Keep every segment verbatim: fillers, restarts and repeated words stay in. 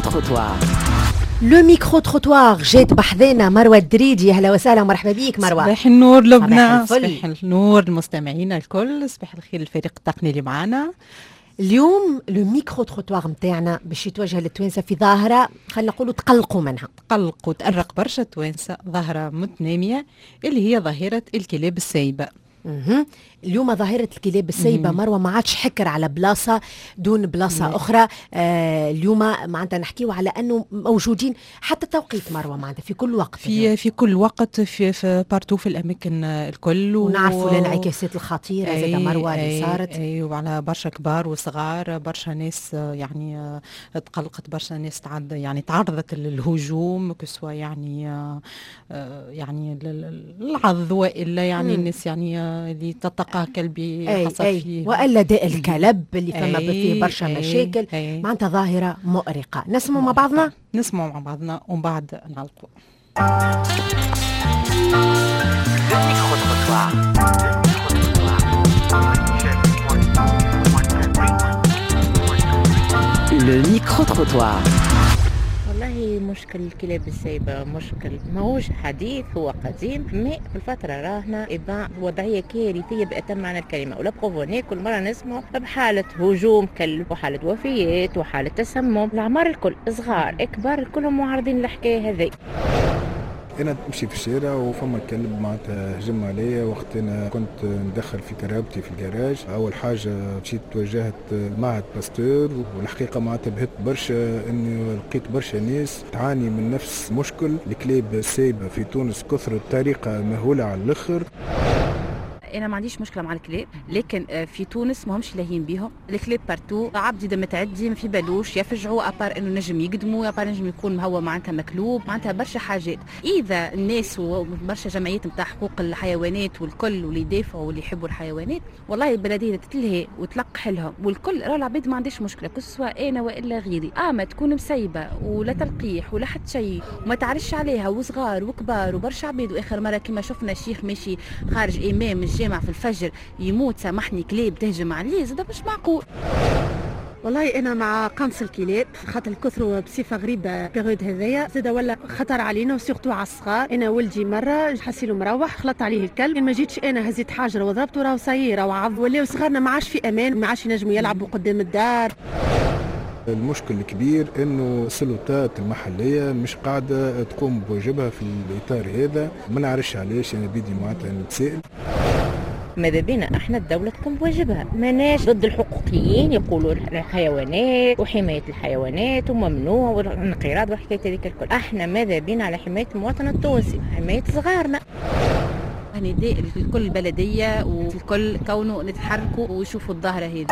ميكرو-تروتوار. لو ميكرو-تروتوار جات بحذانا مروة الدريدي. أهلا وسهلا ومرحبا بيك مروة. صباح النور لبنى، صباح النور المستمعين الكل، صباح الخير الفريق التقني اللي معنا. اليوم لو ميكرو-تروتوار متاعنا باش يتوجه للتوانسة في ظاهرة خلينا نقولوا تقلقوا منها، تقلقوا تأرق برشا توانسة، ظاهرة متنامية اللي هي ظاهرة الكلاب السايبة. مه. اليوم ظاهرة الكلاب السايبة مروة ما عادش حكر على بلاصة دون بلاصة مه. أخرى. آه اليوم معناتها نحكيو على أنه موجودين حتى توقيت مروة معناتها في كل وقت، في اليوم. في كل وقت في في بارتو في الأماكن الكل، ونعرفوا الانعكاسات الخطيرة زادة مروة اللي صارت. أي وعلى برشا كبار وصغار، برشا ناس يعني تقلقت، برشا ناس تعد يعني تعرضت للهجوم كسوا يعني يعني العض وإلا يعني الناس يعني اللي تتقى كلبي حصل فيه وإلا داء الكلب اللي فما فيه برشا أي مشاكل. معناتها ظاهرة مؤرقة. نسمع مع بعضنا نسمع مع بعضنا ومن بعد نعلقوا. Le micro-trottoir. والله مشكل الكلاب السايبة مشكل ماهوش حديث، هو قديم، ما في الفترة راهنا إبا وضعية كارثية بأتم معنى الكلمة. ولا بروفوني كل مرة نسمع بحالة هجوم كلب وحالة وفيات وحالة تسمم. الأعمار الكل صغار كبار كلهم معارضين للحكاية هذه. أنا نمشي في الشارع وفما كلب معناتها هجم عليا وقت أنا كنت ندخل في كرهبتي في الجراج. أول حاجة مشيت توجهت معهد باستور، والحقيقة معناتها بهت برشا إني لقيت برشا ناس تعاني من نفس مشكل الكلاب السايبة في تونس، كثرت بطريقة مهولة على الآخر. انا ما عنديش مشكله مع الكلاب، لكن في تونس ما همش لاهين بيهم. الكلاب بارتو عبدي دم تعدي ما في بالوش يفجعوا، ابار انه نجم يقدموا، ابار نجم يكون هو معناتها مكلوب، معناتها برشا حاجات. اذا الناس وبرشا جمعيات نتاع حقوق الحيوانات والكل واللي يدافعوا واللي يحبوا الحيوانات، والله البلديه تتلهي وتلقح لهم والكل راه العباد ما عنديش مشكله، سواء انا والا غيري. اما تكون مسيبه ولا تلقيح ولا حتى شيء وما تعرفش عليها، وصغار وكبار وبرشا عباد. واخر مره كما شفنا الشيخ ماشي خارج امام الجامع في الفجر يموت، سامحني كلاب تهجم عليه، زاد مش معقول. والله انا مع قنص الكلاب، خاطر الكثروا بصفه غريبه بيريود هذايا، زاد ولا خطر علينا وسيرتو على الصغار. انا ولدي مره حسيله مروح خلط عليه الكلب، ما جيتش انا هزيت حاجره وضربته راه صاير وعض، ولاو صغارنا ما عادش في امان، ما عادش ينجموا يلعبوا قدام الدار. المشكل الكبير انه السلطات المحليه مش قاعده تقوم بواجبها في الاطار هذا، ما نعرفش علاش. انا بدي معناتها نتسائل ماذا بينا احنا الدولة تقوم بواجبها، ماناش ضد الحقوقيين يقولوا الحيوانات وحماية الحيوانات وممنوع والانقراض والحكاية هذيك الكل. احنا ماذا بينا على حماية المواطن التونسي، حماية صغارنا. نداء لكل البلدية والكل كونه نتحركوا ويشوفوا الظاهرة هذه.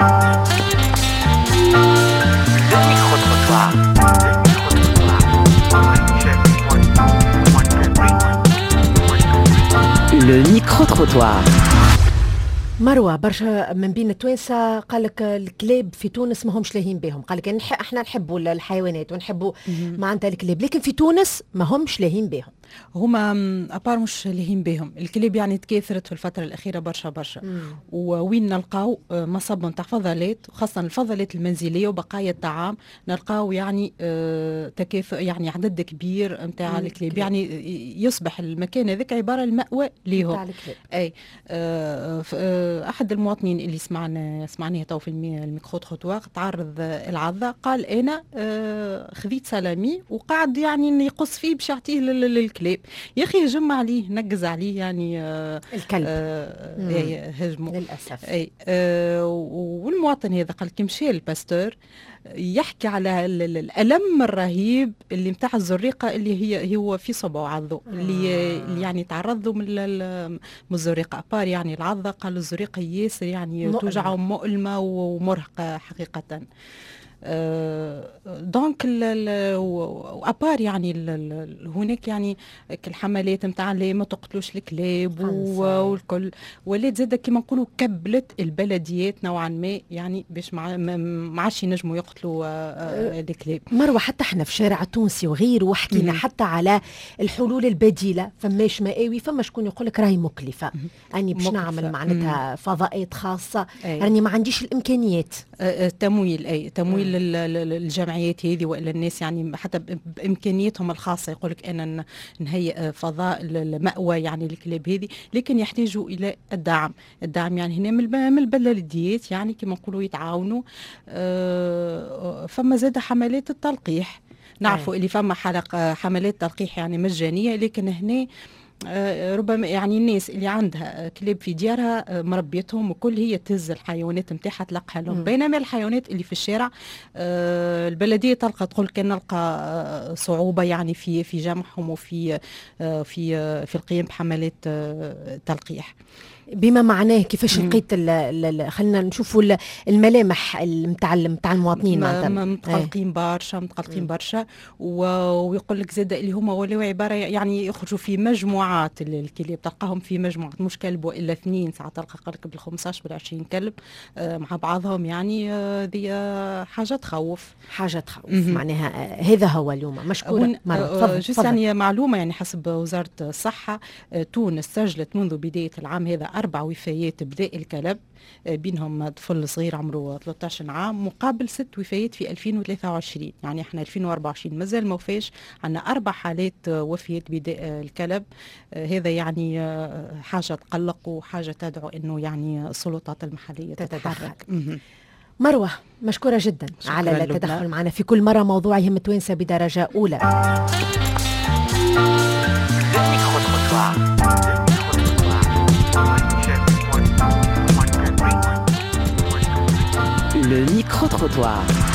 Le micro-trottoir. مروة برشا من بين التوانسة قالك الكلاب في تونس ما همش لاهين بهم، قالك نح... احنا نحبوا الحيوانات ونحبوا معناتها الكلاب، لكن في تونس ما همش لاهين بهم. هما أبار مش لاهين بهم، الكلاب يعني تكاثرت في الفترة الأخيرة برشا برشا، ووين نلقاو مصب نتاع فضلات، وخاصة الفضلات المنزلية وبقايا الطعام، نلقاو يعني آه تكاثر، يعني عدد كبير نتاع الكلاب، يعني يصبح المكان هذاك عبارة المأوى ليهم. أي آه آه أحد المواطنين اللي سمعنا سمعناه تو في الميكرو-تروتوار تعرض العضة، قال أنا آه خذيت سلامي وقعد يعني يقص فيه باش يعطيه للكلاب. يا اخي هجم عليه، نقز عليه يعني آه الكلب آه هجمه للاسف. اي آه والمواطن هذا قال كي مشى الباستور يحكي على الالم الرهيب اللي متاع الزريقه اللي هي هو في صبعه عضو اللي, آه. اللي يعني تعرضوا من من الزريقه ابار، يعني العضه قال الزريقه ياسر يعني توجعه مؤلمه ومرهقه حقيقه. آه دونك وابار يعني هناك يعني الحملات نتاع اللي ما تقتلوش الكلاب والكل، ولات زاده كما نقولوا كبلت البلديات نوعا ما، يعني باش ما عادش ينجموا يقتلوا آه الكلاب. مروه حتى احنا في الشارع التونسي وغيره وحكينا حتى على الحلول البديله، فماش مقاوي، فما شكون يقول لك راهي مكلفه، اني باش نعمل معناتها فضاءات خاصه، راني ما عنديش الامكانيات. آه تمويل اي تمويل الجمعيات هذه وإلا الناس يعني حتى بإمكانياتهم الخاصة يقولك أنا نهيئ فضاء المأوى يعني الكلاب هذه، لكن يحتاجوا إلى الدعم. الدعم يعني هنا من البلديات يعني كما نقولوا يتعاونوا. أه فما زاد حملات التلقيح، نعرفوا اللي فما حلقة حملات تلقيح يعني مجانية، لكن هنا آه ربما يعني الناس اللي عندها كلاب في ديارها آه مربيتهم وكل هي تهز الحيوانات نتاعها تلقها لهم، بينما الحيوانات اللي في الشارع آه البلديه تلقى تقول كان نلقى آه صعوبه يعني في في جمعهم وفي آه في آه في القيام بحملات آه تلقيح. بما معناه كيفاش لقيت خلينا نشوفوا الملامح نتاع نتاع المواطنين متقلقين برشا متقلقين برشا ويقول لك زاد اللي هما ولاو عباره يعني يخرجوا في مجموعات الكلاب، تلقاهم في مجموعات مش كلب والا اثنين، ساعات تلقى قلك بال خمسطاش بال عشرين كلب مع بعضهم، يعني ذي حاجه تخوف حاجه تخوف. معناها هذا هو اليوم. مشكورة مرة. جست يعني معلومه يعني حسب وزاره الصحه، تونس سجلت منذ بدايه العام هذا أربع وفيات بداء الكلب، بينهم طفل صغير عمره ثلاثة عشر عام، مقابل ست وفيات في ألفين وثلاثة وعشرين. يعني احنا ألفين وأربعة وعشرين مازال ما وفاش، عندنا أربع حالات وفيات بداء الكلب. هذا يعني حاجة تقلق وحاجة تدعو إنه يعني السلطات المحلية تتحرك. مروة مشكورة جدا على التدخل معنا في كل مرة، موضوع يهم التوانسة بدرجة أولى. Le micro-trottoir.